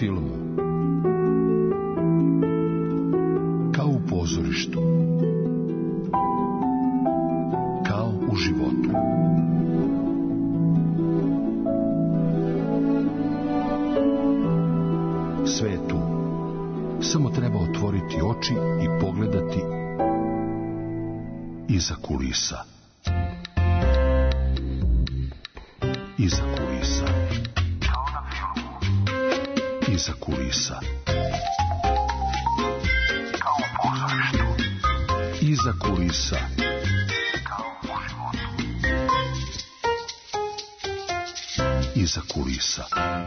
filmu, kao u pozorištu, kao u životu. Sve je tu. Samo treba otvoriti oči i pogledati iza kulisa. Iza kulisa. Kao na filmu. Iza kulisa. Kao u pozorištu. Iza kulisa. Kao u životu. Iza kulisa.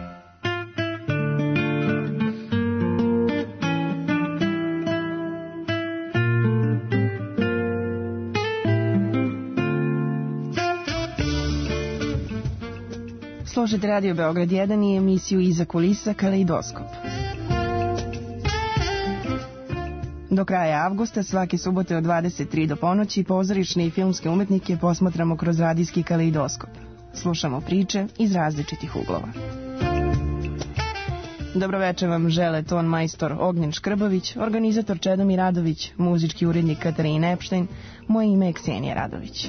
Slušajte Radio Beograd 1 i emisiju Iza kulisa Kaleidoskop. Do kraja avgusta svake subote od 23 do ponoći pozorišne i filmske umetnike posmatramo kroz radijski Kaleidoskop. Slušamo priče iz različitih uglova. Dobroveče vam žele ton majstor Ognjen Škrbović, organizator Čedomir Radović, muzički urednik Katarina Epštajn, moje ime je Ksenija Radović.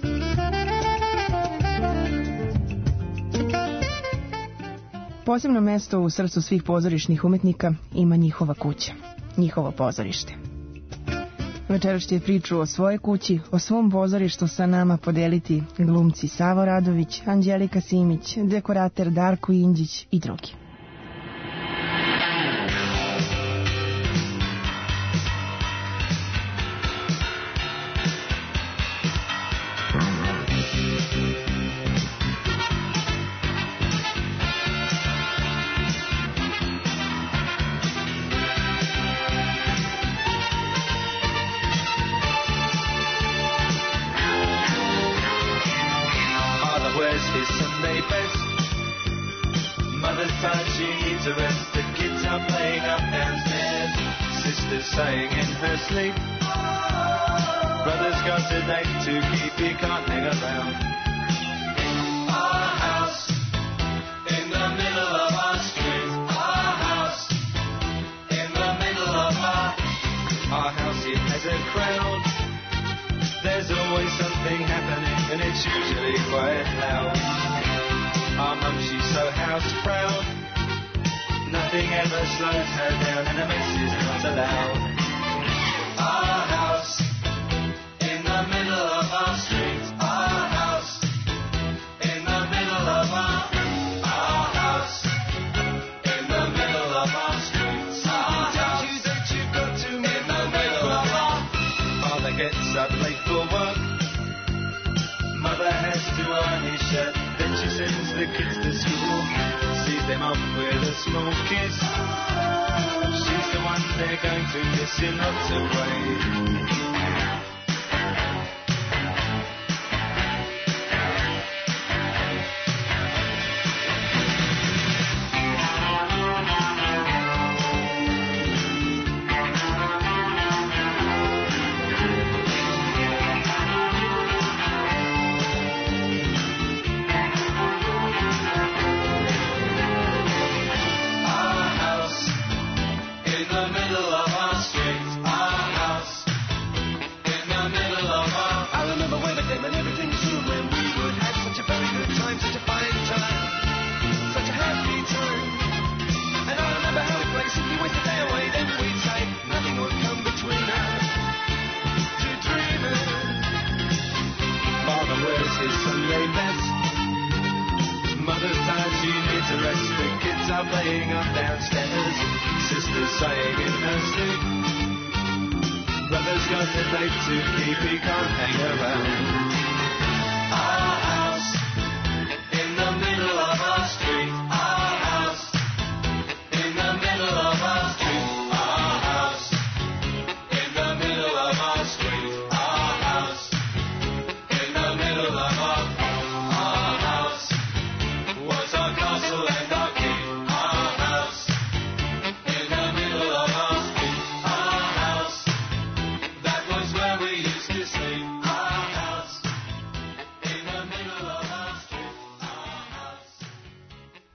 Posebno mesto u srcu svih pozorišnih umetnika ima njihova kuća, njihovo pozorište. Večeras će priču o svojoj kući, o svom pozorištu sa nama podeliti glumci Savo Radović, Anđelika Simić, dekorator Darko Inđić i drugi.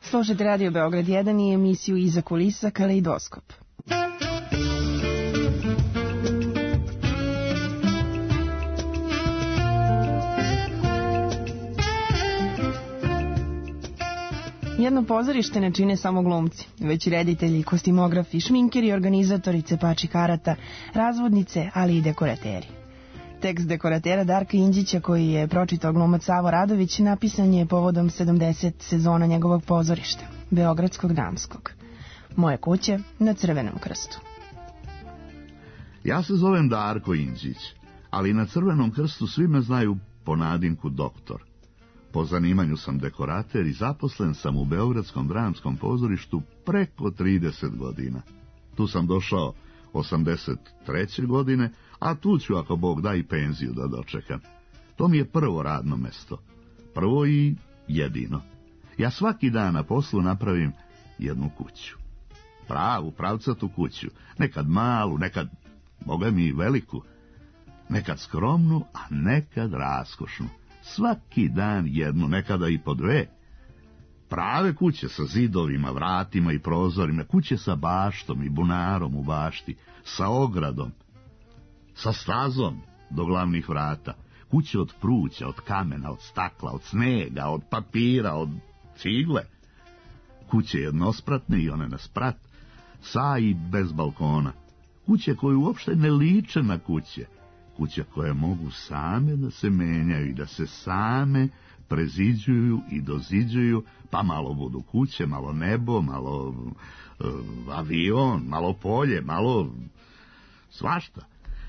Slušajte Radio Beograd 1 i emisiju Iza kulisa Kaleidoskop. Jedno pozorište ne čine samo glumci, već i reditelji, kostimografi, šminkeri, organizatori, cepači karata, razvodnice, ali i dekorateri. Tekst dekoratera Darka Indžića, koji je pročitao glumac Savo Radović, napisan je povodom 70 sezona njegovog pozorišta, Beogradskog damskog. Moje kuće na Crvenom krstu. Ja se zovem Darko Indžić, ali na Crvenom krstu svi me znaju po nadimku doktor. Po zanimanju sam dekorater i zaposlen sam u Beogradskom dramskom pozorištu preko 30 godina. Tu sam došao 83. godine, a tu ću, ako Bog da, i penziju da dočekam. To mi je prvo radno mesto. Prvo i jedino. Ja svaki dan na poslu napravim jednu kuću. Pravu, pravcatu kuću. Nekad malu, nekad, Boga mi, veliku. Nekad skromnu, a nekad raskošnu. Svaki dan jednu, nekada i po dve. Prave kuće sa zidovima, vratima i prozorima, kuće sa baštom i bunarom u bašti, sa ogradom, sa stazom do glavnih vrata, kuće od pruća, od kamena, od stakla, od snega, od papira, od cigle, kuće jednospratne i one na sprat, sa i bez balkona, kuće koje uopšte ne liče na kuće, kuće koje mogu same da se menjaju i da se same preziđuju i doziđuju, pa malo budu kuće, malo nebo, malo avion, malo polje, malo svašta.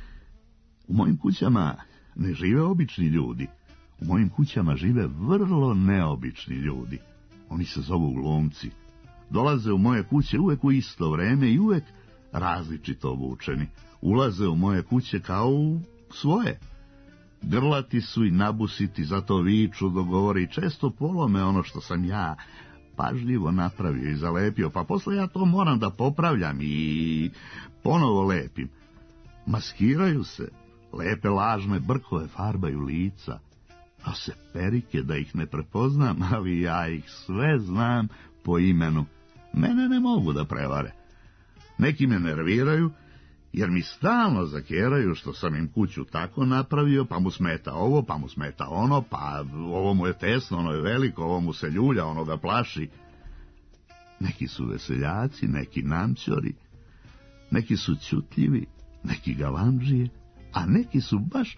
U mojim kućama ne žive obični ljudi, u mojim kućama žive vrlo neobični ljudi. Oni se zovu glumci. Dolaze u moje kuće uvek u isto vreme i uvek različito obučeni. Ulaze u moje kuće kao u svoje. Grlati su i nabusiti, zato viču, dogovore i često polome ono što sam ja pažljivo napravio i zalepio, pa posle ja to moram da popravljam i ponovo lepim. Maskiraju se, lepe lažne brkove, farbaju lica, nose perike da ih ne prepoznam, ali ja ih sve znam po imenu. Mene ne mogu da prevare. Neki me nerviraju, jer mi stalno zakeraju što sam im kuću tako napravio, pa mu smeta ovo, pa mu smeta ono, pa ovo mu je tesno, ono je veliko, ovo mu se ljulja, ono ga plaši. Neki su veseljaci, neki namćori, neki su ćutljivi, neki galamdžije, a neki su baš,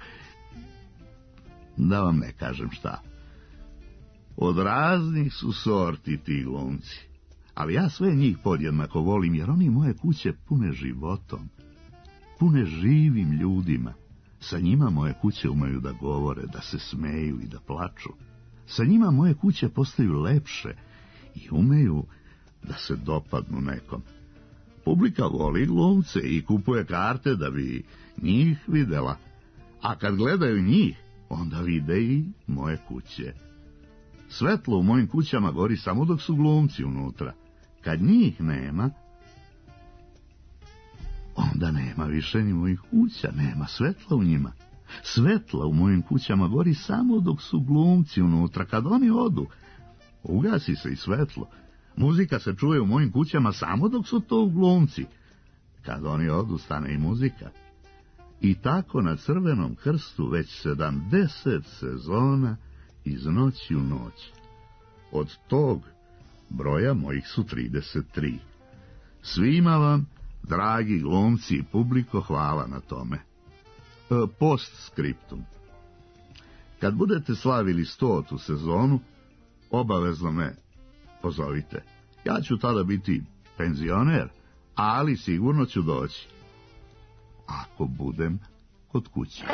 da vam ne kažem šta. Od raznih su sorti ti glumci, ali ja sve njih podjednako volim, jer oni moje kuće pune životom, pune živim ljudima. Sa njima moje kuće umeju da govore, da se smeju i da plaču. Sa njima moje kuće postaju lepše i umeju da se dopadnu nekom. Publika voli glumce i kupuje karte da bi njih videla, a kad gledaju njih, onda vide i moje kuće. Svetlo u mojim kućama gori samo dok su glumci unutra. Kad njih nema, onda nema više ni mojih kuća, nema svetla u njima. Svetla u mojim kućama gori samo dok su glumci unutra. Kad oni odu, ugasi se i svetlo. Muzika se čuje u mojim kućama samo dok su to glumci. Kad oni odu, stane i muzika. I tako na Crvenom krstu već 70 sezona iz noći u noć. Od tog broja mojih su 33. Svima vam, dragi glumci i publiko, hvala na tome. Postscriptum. Kad budete slavili 100. sezonu, obavezno me pozovite. Ja ću tada biti penzioner, ali sigurno ću doći. Ako budem kod kuće.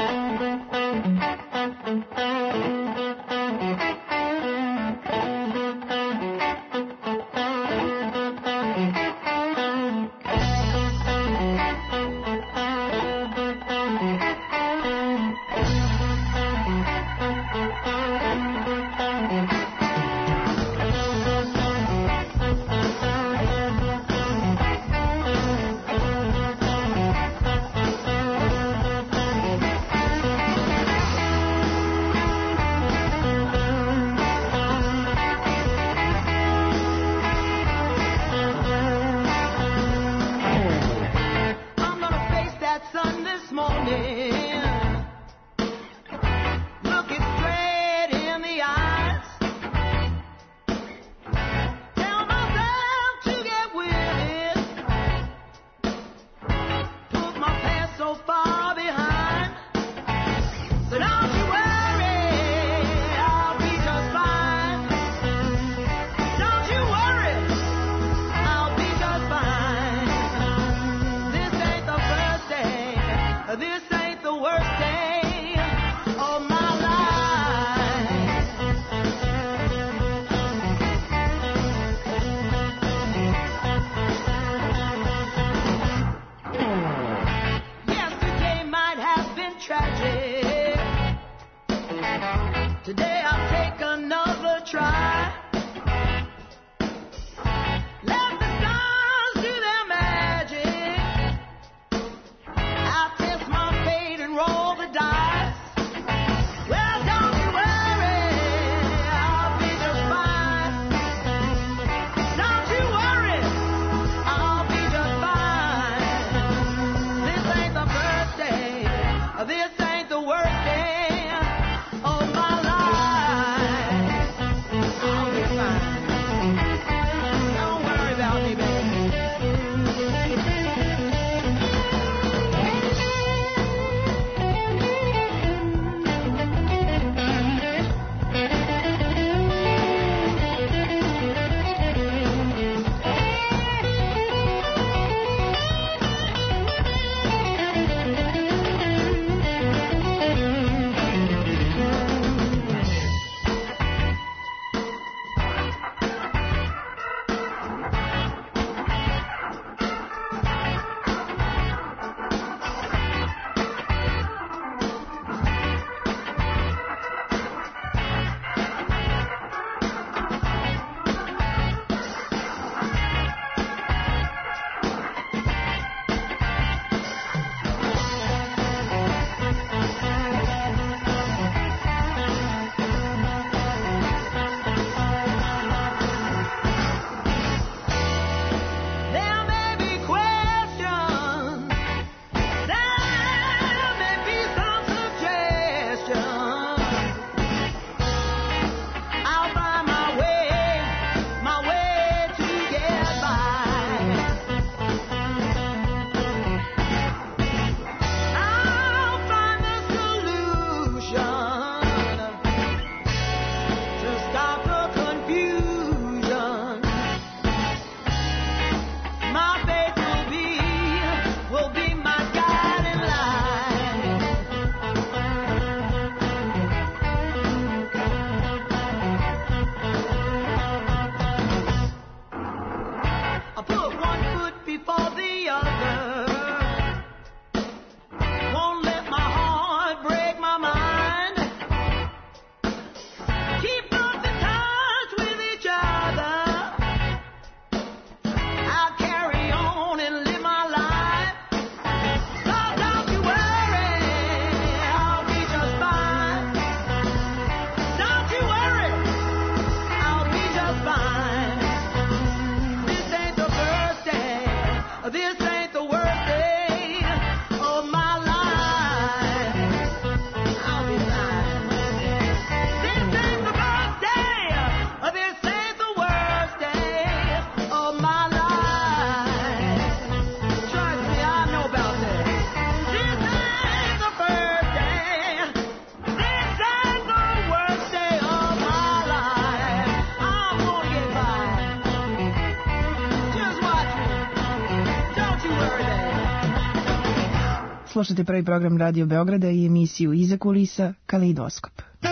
Slušate prvi program Radio Beograda i emisiju Iza kulisa Kaleidoskop.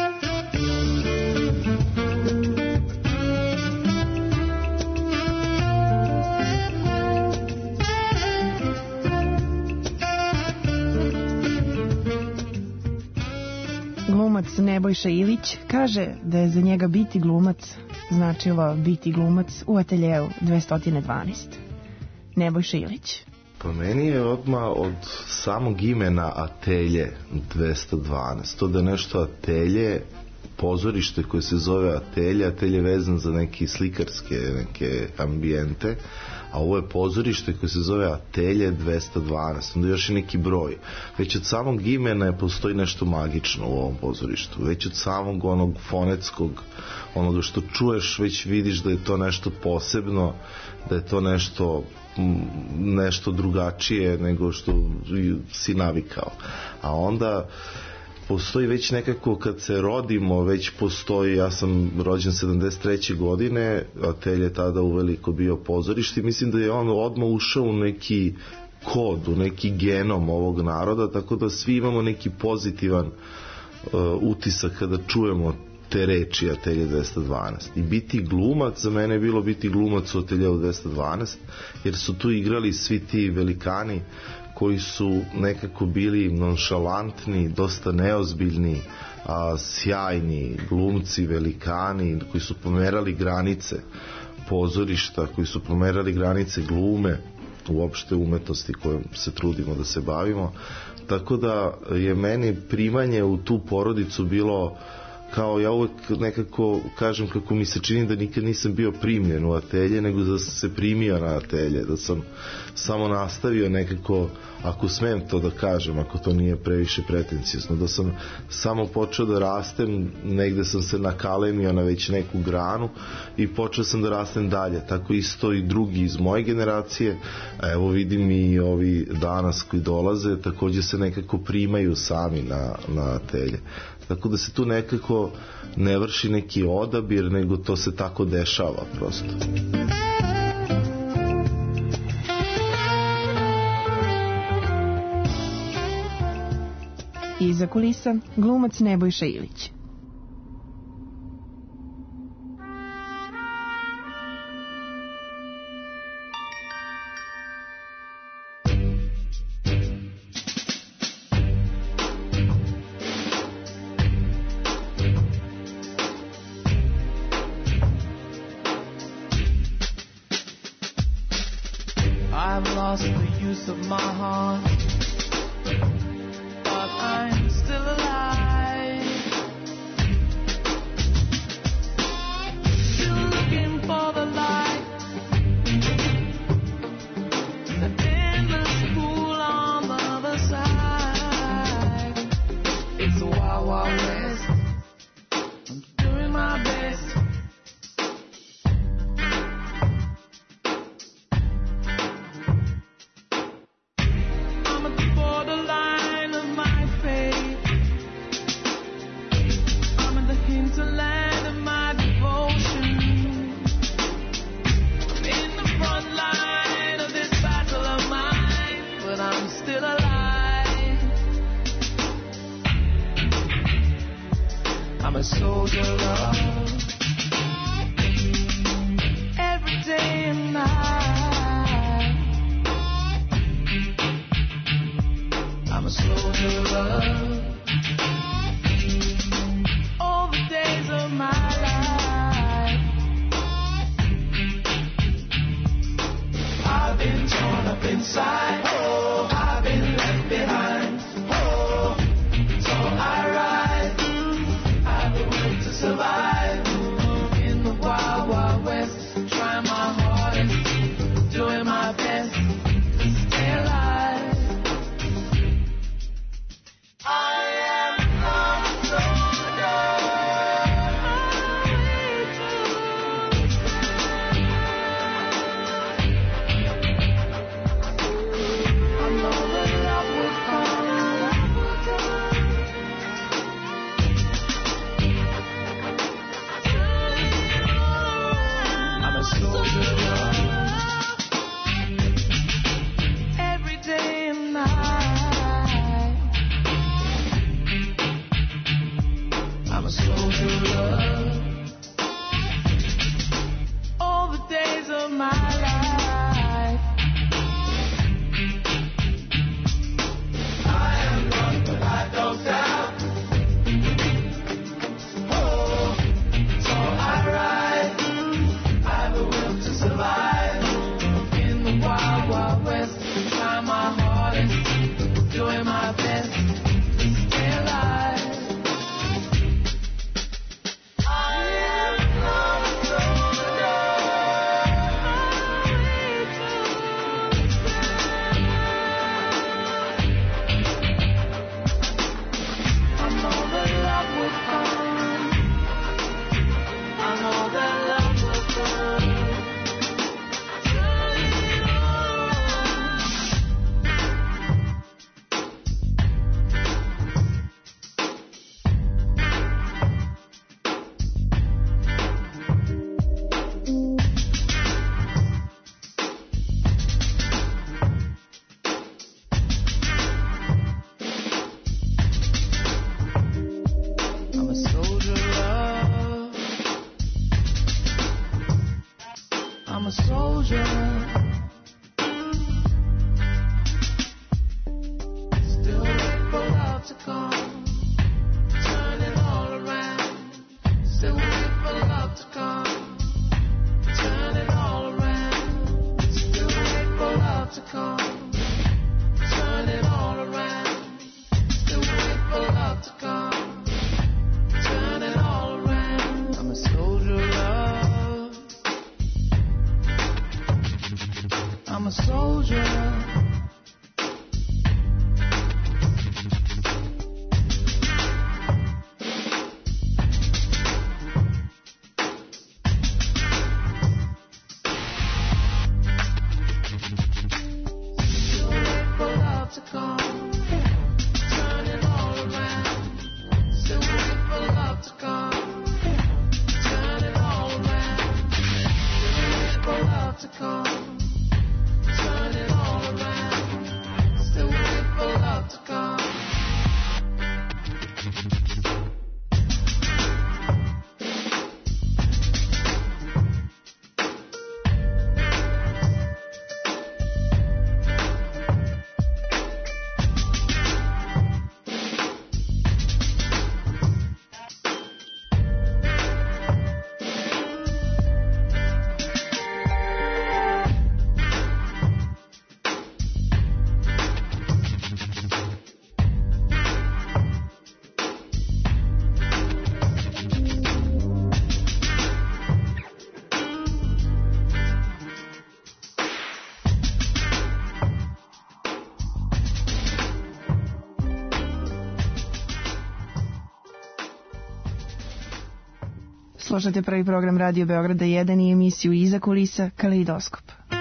Glumac Nebojša Ilić kaže da je za njega biti glumac značilo biti glumac u ateljeu 212. Nebojša Ilić. Pa meni je odmah od samog imena Atelje 212. To da je nešto atelje, pozorište koje se zove Atelje, atelje vezan za neke slikarske neke ambijente, a ovo je pozorište koje se zove Atelje 212, onda još i neki broj. Već od samog imena postoji nešto magično u ovom pozorištu, već od samog onog fonetskog, onoga što čuješ, već vidiš da je to nešto posebno, da je to nešto drugačije nego što si navikao. A onda postoji već nekako kad se rodimo, već postoji, ja sam rođen 73. godine, Atelje tada uveliko bio pozorište i mislim da je on odmah ušao u neki kod, u neki genom ovog naroda, tako da svi imamo neki pozitivan utisak kada čujemo te reči Atelje 212. I biti glumac, za mene je bilo biti glumac u Ateljeu 212, jer su tu igrali svi ti velikani koji su nekako bili nonšalantni, dosta neozbiljni, sjajni glumci, velikani, koji su pomerali granice pozorišta, koji su pomerali granice glume, uopšte umetnosti kojom se trudimo da se bavimo. Tako da je meni primanje u tu porodicu bilo kao, ja uvek nekako kažem kako mi se čini da nikad nisam bio primljen u Atelje, nego da sam se primio na Atelje, da sam samo nastavio nekako, ako smem to da kažem, ako to nije previše pretencijosno, da sam samo počeo da rastem, negde sam se nakalemio na već neku granu i počeo sam da rastem dalje. Tako isto i drugi iz moje generacije, a evo vidim i ovi danas koji dolaze, takođe se nekako primaju sami na Atelje. Tako da se tu nekako ne vrši neki odabir, nego to se tako dešava prosto. Iza kulisa glumac Nebojša Ilić. I've lost the use of my heart, but I'm still alive. Still looking for the light, the endless pool on the other side. It's a wild, wild west. I'm doing my best. I'm a soldier of love, every day and night. I'm a soldier of love, all the days of my life. I've been torn up inside, oh, I've been left behind, oh, so I rise. Survive in the wild, wild west, trying my hardest, doing my best to stay alive. I'm a soldier. Still wait for love to come. Turn it all around. Still wait for love to come. Turn it all around. Still wait for love to come. Turn it all around. Still wait for love to come. Turn it all around. I'm a soldier of love. I'm a soldier. Slušate prvi program Radio Beograda 1 i emisiju Iza kulisa Kaleidoskop.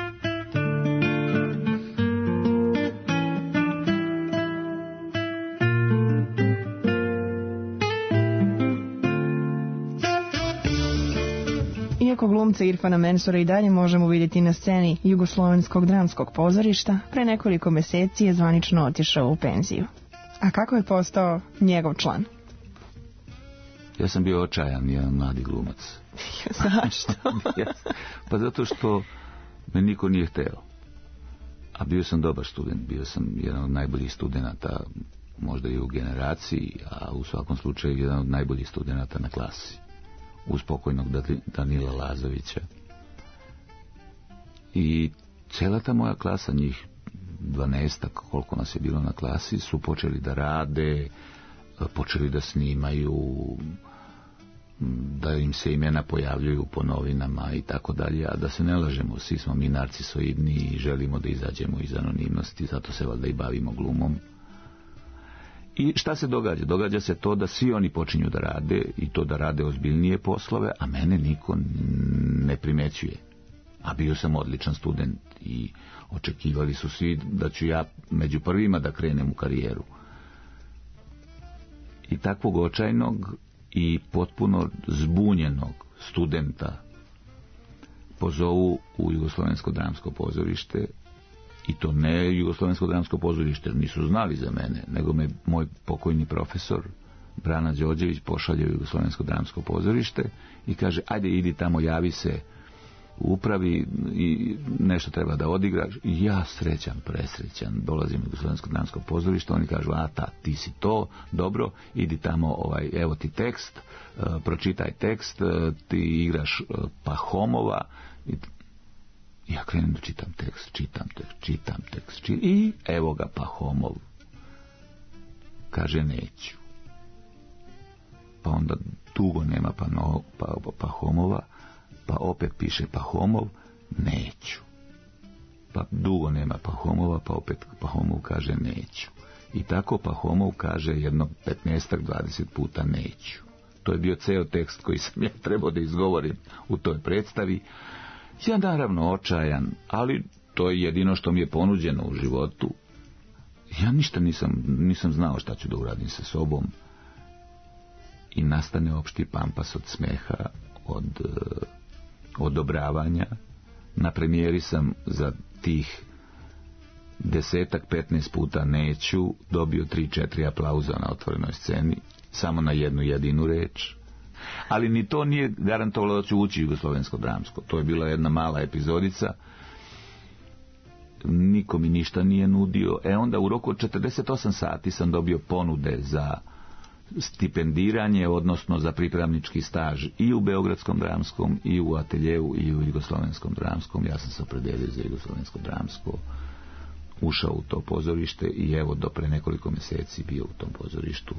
Iako glumca Irfana Mensura i dalje možemo vidjeti na sceni Jugoslovenskog dramskog pozorišta, pre nekoliko meseci je zvanično otišao u penziju. A kako je postao njegov član? Ja sam bio očajan, jedan mladi glumac. Zašto? Pa zato što me niko nije hteo. A bio sam dobar student, bio sam jedan od najboljih studenata, možda i u generaciji, a u svakom slučaju jedan od najboljih studenata na klasi. Uz pokojnog Danila Lazovića. I cijela ta moja klasa, njih 12, koliko nas je bilo na klasi, su počeli da rade, počeli da snimaju, da im se imena pojavljuju po novinama i tako dalje, a da se ne lažemo, svi smo mi narcisoidni i želimo da izađemo iz anonimnosti, zato se valjda i bavimo glumom. I šta se događa? Događa se to da svi oni počinju da rade i to da rade ozbiljnije poslove, a mene niko ne primećuje. A bio sam odličan student i očekivali su svi da ću ja među prvima da krenem u karijeru. I takvog očajnog i potpuno zbunjenog studenta pozovu u Jugoslovensko dramsko pozorište, i to ne Jugoslovensko dramsko pozorište, nisu znali za mene, nego me moj pokojni profesor Brana Đorđević pošalje u Jugoslovensko dramsko pozorište i kaže, ajde idi tamo, javi se u upravi i nešto treba da odigraš. I ja srećan, presrećan, dolazim u Jugoslovensko dramsko pozorište, oni kažu, ti si to, dobro, idi tamo, evo ti tekst, pročitaj tekst, ti igraš Pahomova. Ja krenem da čitam tekst, i evo ga Pahomov. Kaže, neću. Pa onda dugo nema Pahomova, pa opet piše Pahomov, neću. Pa dugo nema Pahomova, pa opet Pahomov kaže neću. I tako Pahomov kaže jedno 15-20 puta neću. To je bio ceo tekst koji sam ja trebao da izgovorim u toj predstavi. Ja naravno očajan, ali to je jedino što mi je ponuđeno u životu. Ja ništa nisam znao šta ću da uradim sa sobom. I nastane opšti pampas od smeha, od odobravanja. Na premijeri sam za tih 10-15 puta neću dobio 3-4 aplauza na otvorenoj sceni, samo na jednu jedinu reč. Ali ni to nije garantovalo da ću ući u jugoslovensko dramsko. To je bila jedna mala epizodica. Niko mi ništa nije nudio. Onda u roku od 48 sati sam dobio ponude za stipendiranje, odnosno za pripravnički staž i u Beogradskom dramskom, i u ateljevu, i u jugoslovenskom dramskom. Ja sam se opredelio za jugoslovensko dramsko, ušao u to pozorište i evo do pre nekoliko mjeseci bio u tom pozorištu.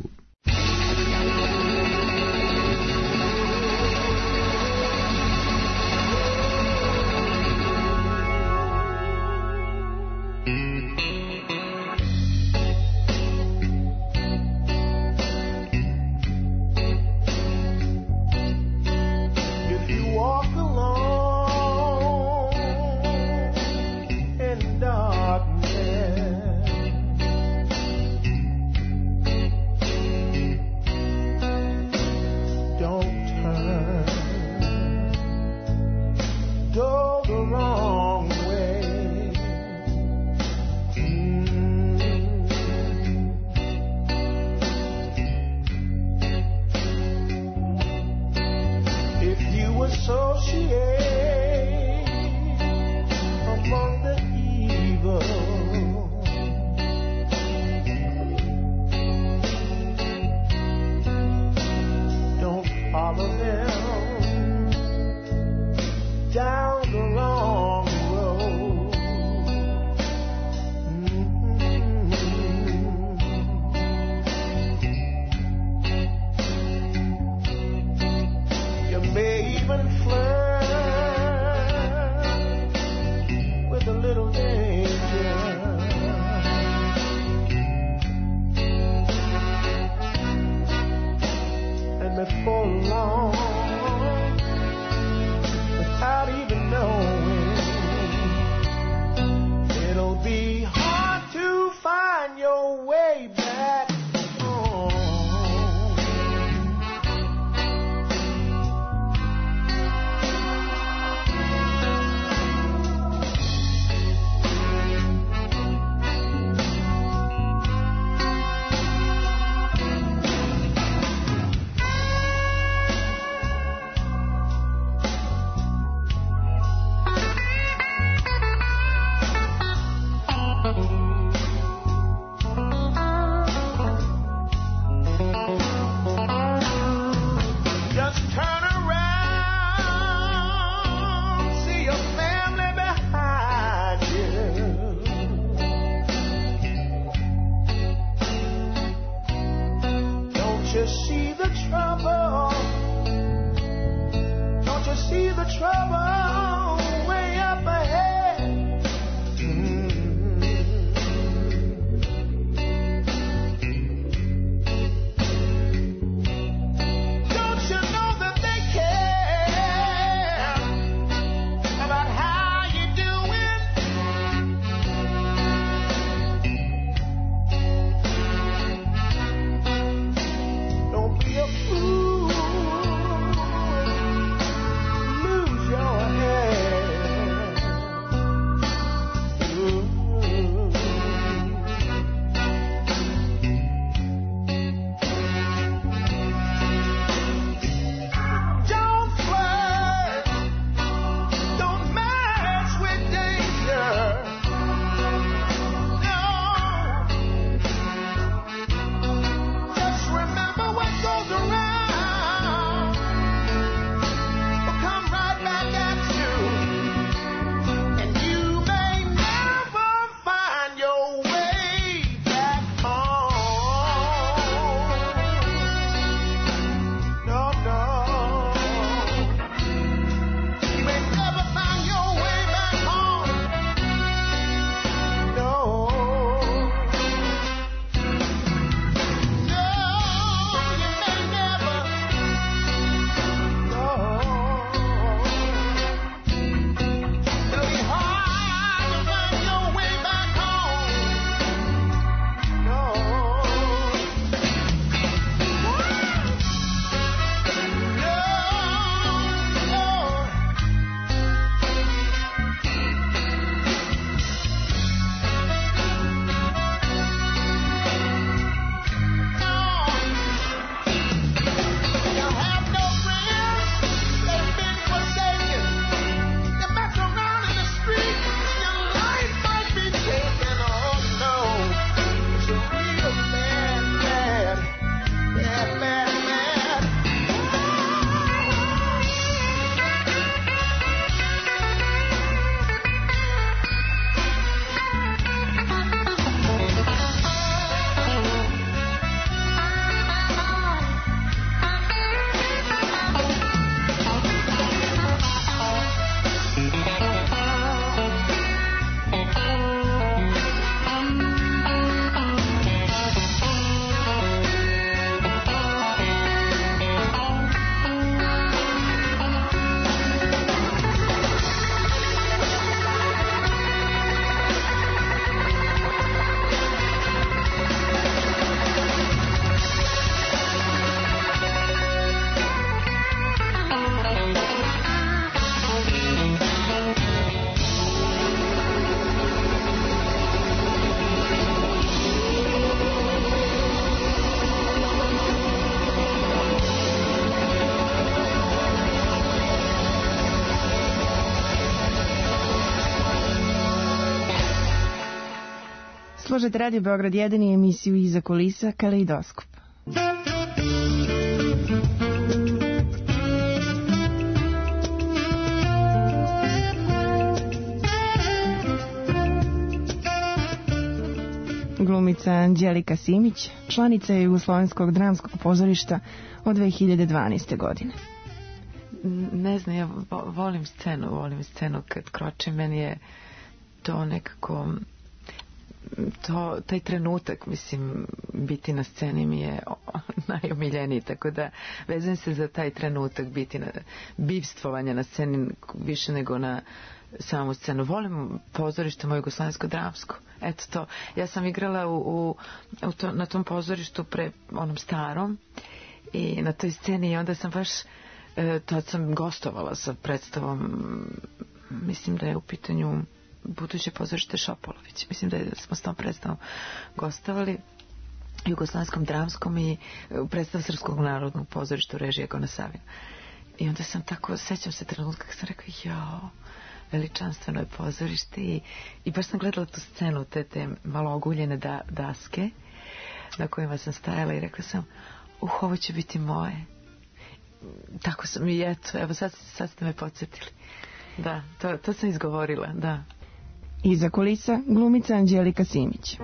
Lose your Slušajte Radio Beograd 1 i emisiju Iza kulisa Kaleidoskop. Glumica Anđelika Simić, članica je Jugoslovenskog dramskog pozorišta od 2012. godine. Ne znam, ja volim scenu kad kročim, meni je to nekako taj trenutak, mislim, biti na sceni mi je najomiljeniji, tako da vezujem se za taj trenutak bivstvovanja na sceni više nego na samu scenu. Volim pozorište moje jugoslovensko dramsko. Eto to. Ja sam igrala na tom pozorištu pre onom starom i na toj sceni i onda sam baš tad sam gostovala sa predstavom, mislim da je u pitanju buduće pozorište Šopolović. Mislim da smo s tom predstavom gostovali jugoslovenskom dramskom i predstav Srpskog narodnog pozorišta u režiji Egona Savina. I onda sam tako, sećam se trenutka kad sam rekao, jao, veličanstveno je pozorište i baš sam gledala tu scenu, te malo oguljene daske na kojima sam stajala i rekla sam, ovo će biti moje. Tako sam i eto, evo sad ste me podsjetili. Da, to sam izgovorila, da. Iza kulisa glumica Anđelika Simić.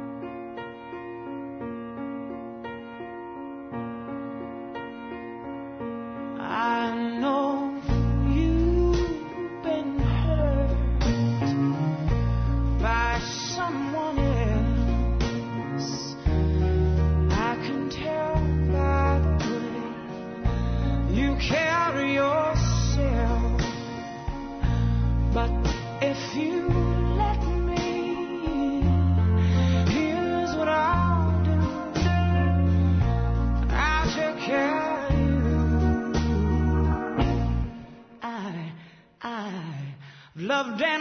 Loved and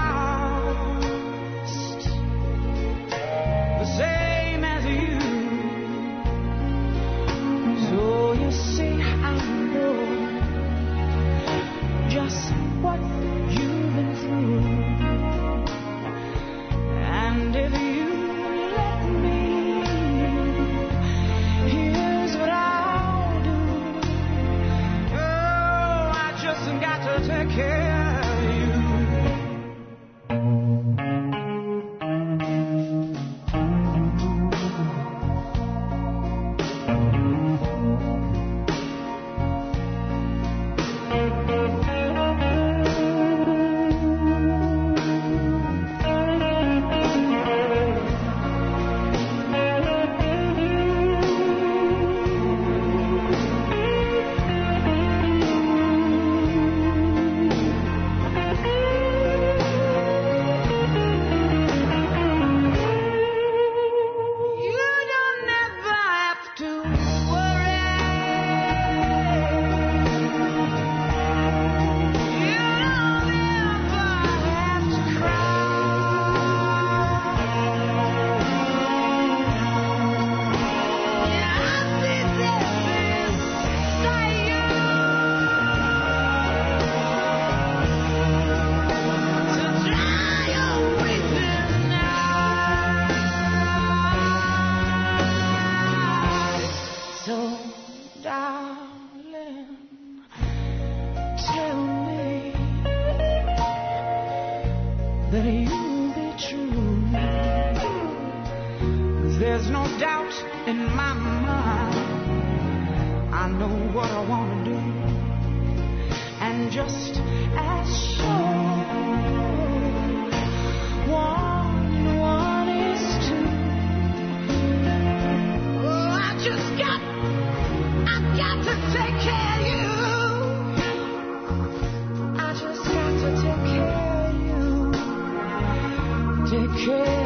lost, the same as you. So you see, I know just what you've been through. And if you let me, here's what I'll do. Oh, I just got to take care. There's no doubt in my mind. I know what I want to do, and just as sure, one is two. Oh, I've got to take care of you. I just got to take care of you. Take care of you.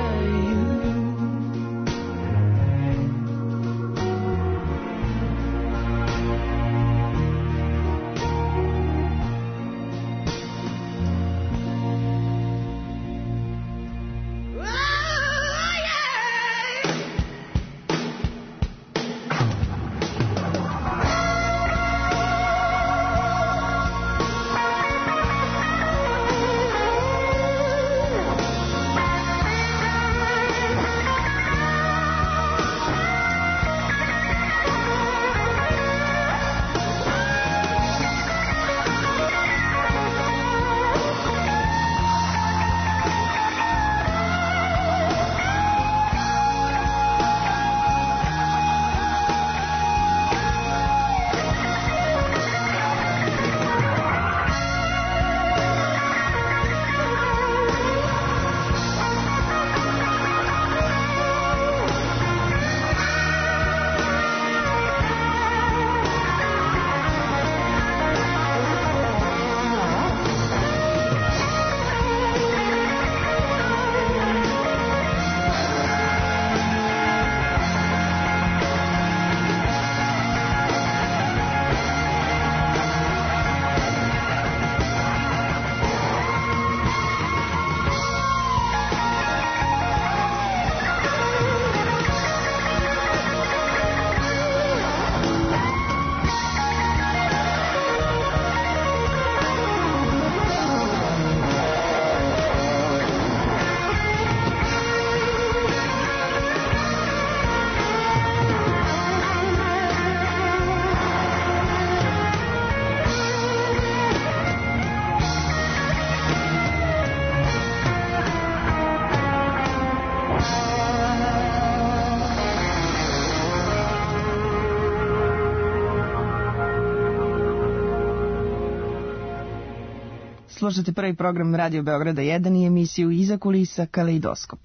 Slušate prvi program Radio Beograda 1 i emisiju Iza kulisa Kaleidoskop.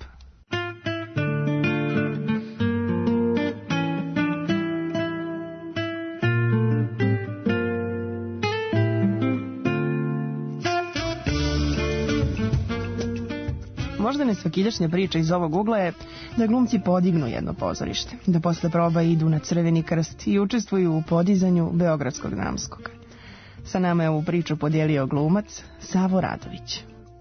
Možda nesvakidašnja priča iz ovog ugla je da glumci podignu jedno pozorište, da posle proba idu na Crveni krst i učestvuju u podizanju Beogradskog dramskog. Sa nama je ovu priču podijelio glumac Savo Radović.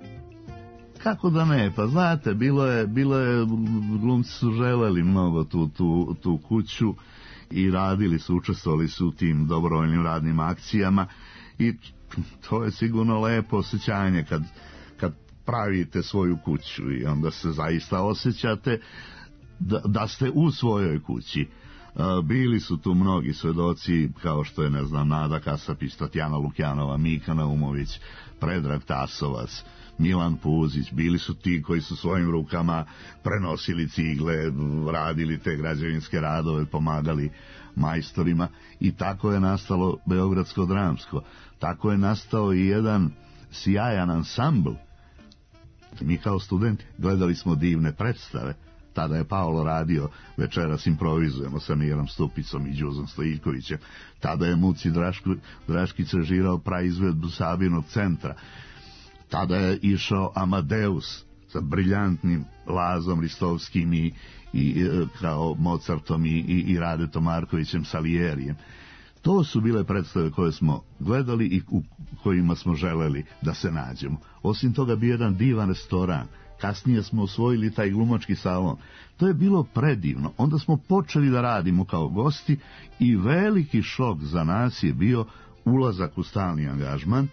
Kako da ne, pa znate, bilo je, glumci su želeli mnogo tu kuću i radili su, učestvovali su u tim dobrovoljnim radnim akcijama i to je sigurno lepo osjećanje kad pravite svoju kuću i onda se zaista osjećate da ste u svojoj kući. Bili su tu mnogi svedoci, kao što je, ne znam, Nada Kasapić, Tatjana Lukjanova, Mika Naumović, Predrag Tasovac, Milan Puzić. Bili su ti koji su svojim rukama prenosili cigle, radili te građevinske radove, pomagali majstorima i tako je nastalo Beogradsko dramsko. Tako je nastao i jedan sjajan ansambl. Mi kao studenti gledali smo divne predstave. Tada je Paolo radio Večeras improvizujemo sa Mirom Stupicom i Đuzom Stojiljkovićem. Tada je Muci Draškić režirao praizvedbu Sabinog centra. Tada je išao Amadeus sa briljantnim Lazom Ristovskim i kao Mozartom i Radetom Markovićem Salijerijem. To su bile predstave koje smo gledali i u kojima smo želeli da se nađemo. Osim toga bio jedan divan restoran. Kasnije smo osvojili taj glumački salon. To je bilo predivno. Onda smo počeli da radimo kao gosti i veliki šok za nas je bio ulazak u stalni angažman,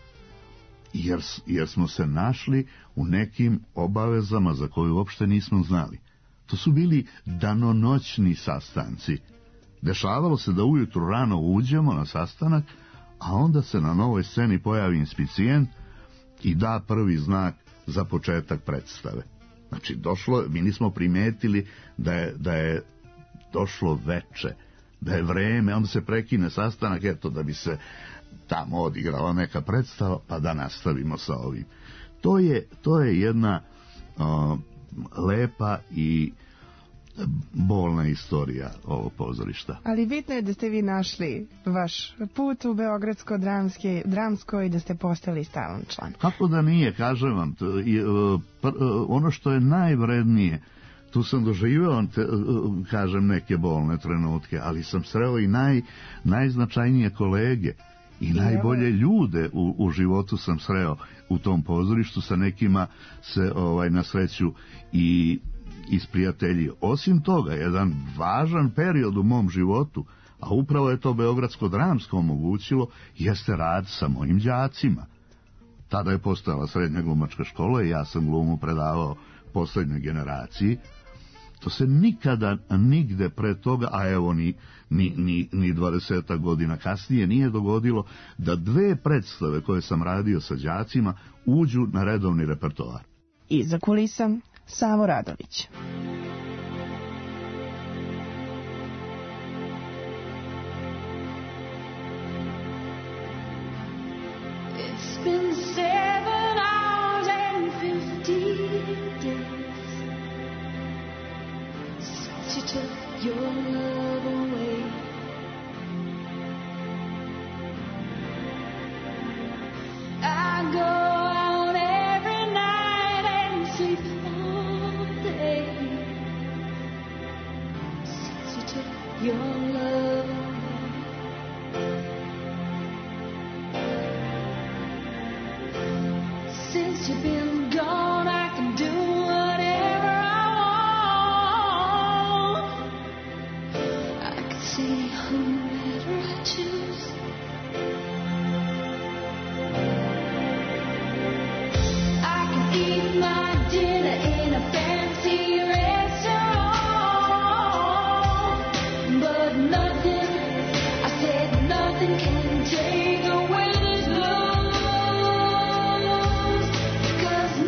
jer smo se našli u nekim obavezama za koje uopšte nismo znali. To su bili danonoćni sastanci. Dešavalo se da ujutru rano uđemo na sastanak, a onda se na novoj sceni pojavi inspicijent i da prvi znak za početak predstave. Znači, mi nismo primetili da je došlo veče, da je vreme, onda se prekine sastanak, eto, da bi se tamo odigrala neka predstava, pa da nastavimo sa ovim. To je jedna lepa i bolna istorija ovog pozorišta. Ali bitno je da ste vi našli vaš put u Beogradsko dramsko i da ste postali stalan član. Kako da nije, kažem vam, ono što je najvrednije, tu sam doživeo, kažem, neke bolne trenutke, ali sam sreo i najznačajnije kolege i najbolje ljude u životu sam sreo u tom pozorištu, sa nekima se na sreću i isprijateljio. Osim toga, jedan važan period u mom životu, a upravo je to Beogradsko dramsko omogućilo, jeste rad sa mojim đacima. Tada je postojala srednja glumačka škola i ja sam glumu predavao poslednjoj generaciji. To se nikada nigde pre toga, a evo ni 20 godina kasnije, nije dogodilo da dve predstave koje sam radio sa đacima uđu na redovni repertoar. Iza kulisa Savo Radović. It's been 7 hours and 50 days since you took your love away. I go out every night and sleep all day since you took your love away. Since you've been gone, I can do whatever I want. I can see whomever I choose. I can eat my dinner in a fancy restaurant, but nothing, I said nothing can take away this blues. 'Cause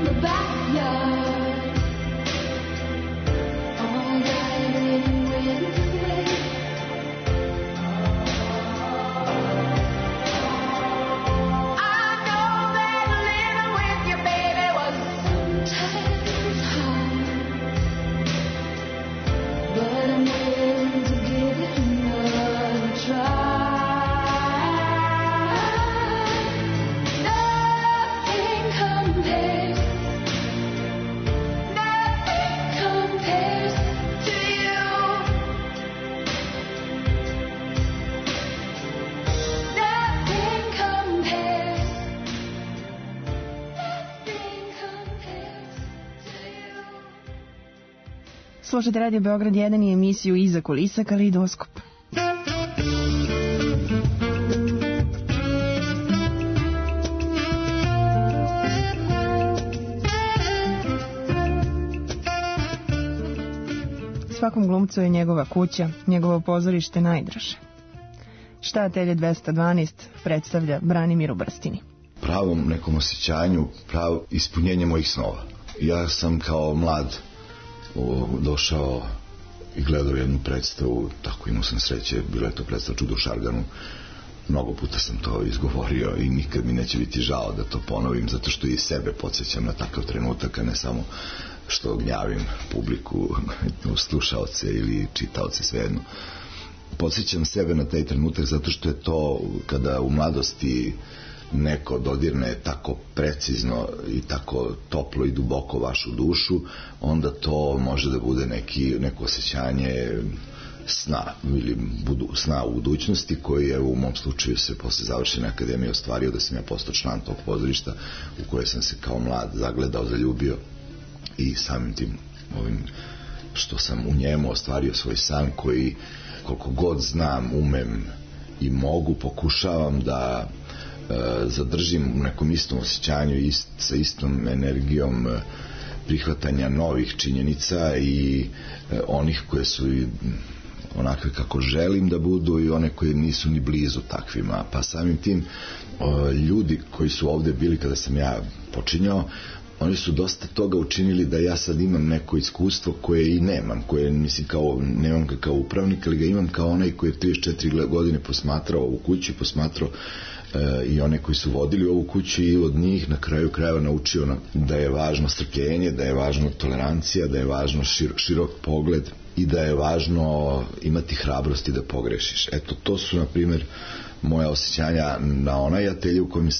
Slušajte Radio Beograd 1 i emisiju Iza kulisa Kaleidoskop. Svakom glumcu je njegova kuća, njegovo pozorište najdraže. Šta Atelje 212 predstavlja Branimiru Brstini? Pravom nekom osjećanju, pravo ispunjenje mojih snova. Ja sam kao mlad došao i gledao jednu predstavu, tako imao sam sreće, bila je to predstava Čudo u Šarganu. Mnogo puta sam to izgovorio i nikad mi neće biti žao da to ponovim, zato što i sebe podsjećam na takav trenutak, a ne samo što gnjavim publiku, slušaoce ili čitaoce, svejedno. Podsjećam sebe na taj trenutak zato što je to kada u mladosti neko dodirne tako precizno i tako toplo i duboko vašu dušu, onda to može da bude neko osjećanje sna ili sna u budućnosti, koji je u mom slučaju se posle završene akademije ostvario, da sam ja postao član tog pozorišta u koje sam se kao mlad zagledao, zaljubio i samim tim ovim što sam u njemu ostvario svoj san koji, koliko god znam, umem i mogu, pokušavam da zadržim u nekom istom osjećanju i sa istom energijom prihvatanja novih činjenica i onih koje su onakve kako želim da budu i one koje nisu ni blizu takvima. Pa samim tim ljudi koji su ovde bili kada sam ja počinjao, oni su dosta toga učinili da ja sad imam neko iskustvo koje i nemam, koje mislim nemam ga kao upravnik, ali ga imam kao onaj koji je 34 godine posmatrao ovu kuću, posmatrao i one koji su vodili ovu kuću i od njih na kraju krajeva naučio da je važno strpljenje, da je važno tolerancija, da je važno širok pogled i da je važno imati hrabrosti da pogrešiš. Eto, to su na primjer moja osjećanja na onaj atelje u koji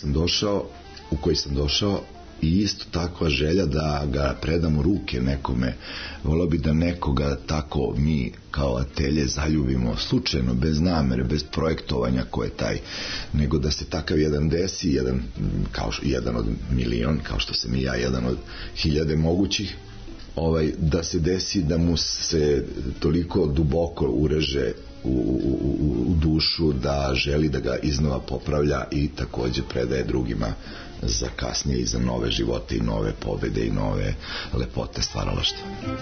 sam došao i isto takva želja da ga predam u ruke nekome. Volio bi da nekoga tako mi kao atelje zaljubimo slučajno, bez namere, bez projektovanja ko je taj, nego da se takav jedan desi, jedan od milion, kao što sam i ja jedan od hiljade mogućih, da se desi da mu se toliko duboko ureže u dušu da želi da ga iznova popravlja i takođe predaje drugima za kasnije i za nove živote i nove pobede i nove lepote stvaralaštva.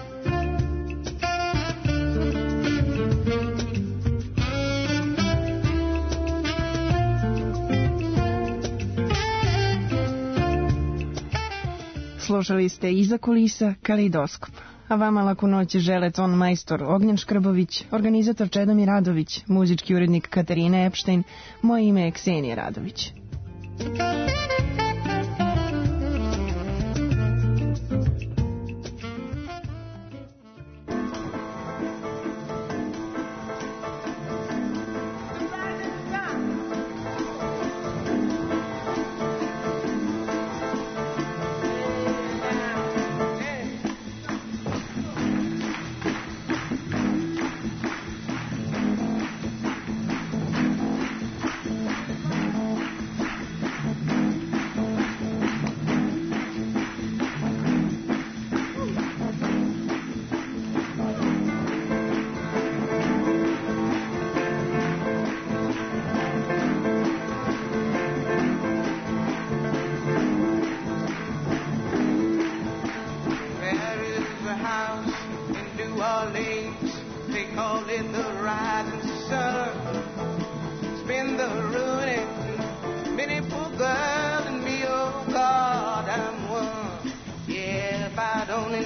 Slušali ste Iza kulisa Kaleidoskop. A vama laku noć žele ton majstor Ognjen Škrbović, organizator Čedomir Radović, muzički urednik Katarina Epštajn, moje ime je Ksenija Radović.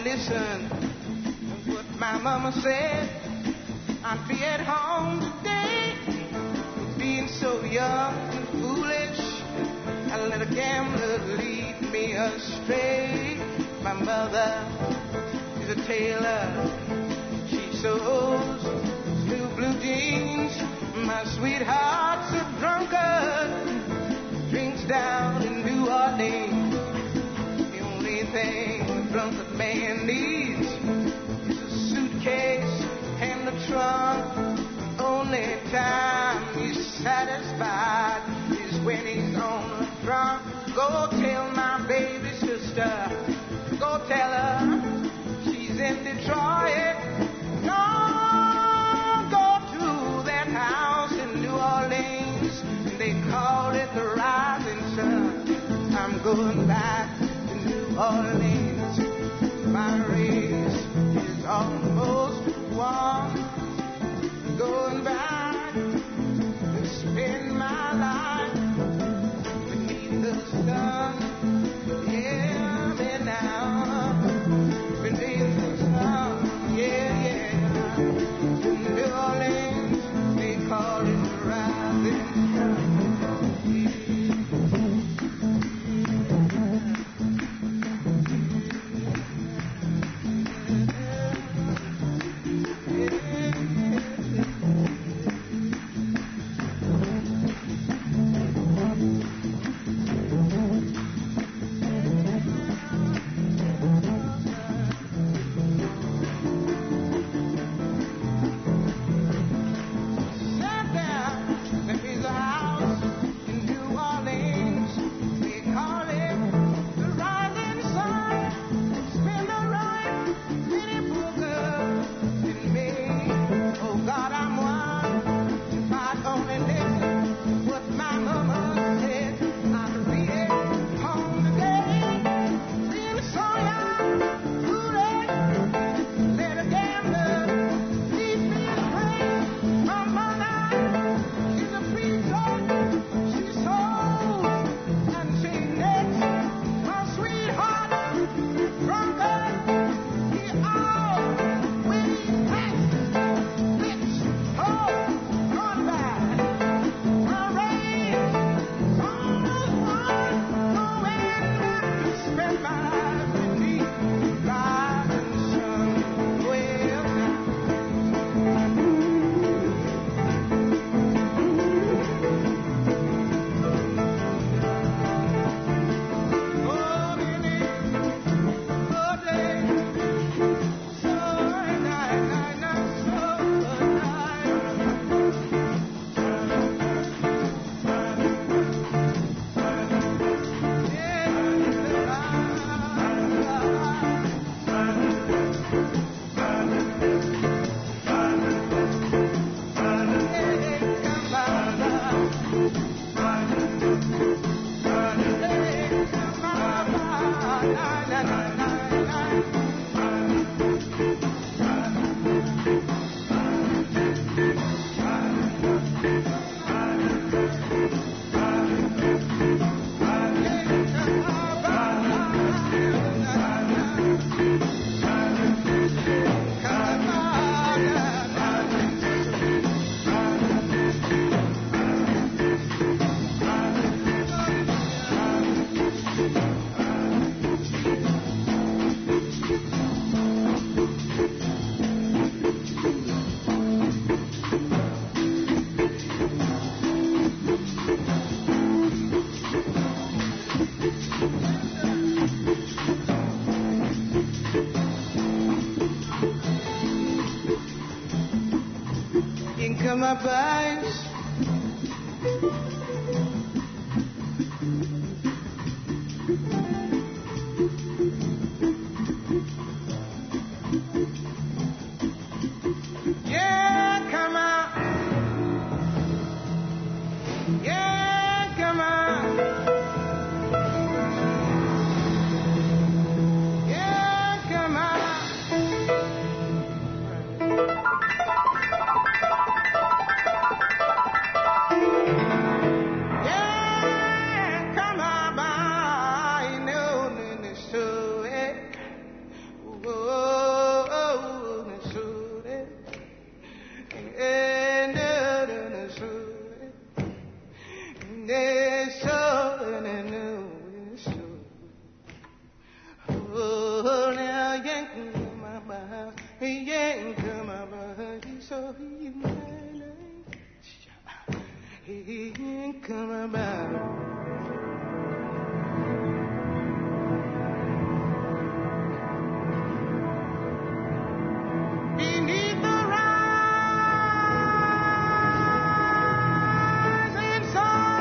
listen to what my mama said. I'd be at home today, being so young and foolish. I let a gambler lead me astray. My mother is a tailor. She sews new blue jeans. My sweetheart's a drunkard, drinks down in New Orleans. The only thing a drunkard man needs is a suitcase and a trunk. The only time he's satisfied is when he's on a drunk. Go tell my baby sister, go tell her she's in Detroit. No, go to that house in New Orleans. They call it the Rising Sun. I'm going back to New Orleans. My race is almost won. Going back to spend my life beneath the sun. Yeah, me now. Beneath the sun. Yeah, yeah. In New Orleans, they call it the Rising Sun. My bags. Yeah, come on. Yeah, come on. Yeah, come on. Beneath the rising sun,